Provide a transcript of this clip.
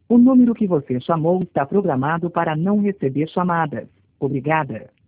O número que você chamou está programado para não receber chamadas. Obrigada.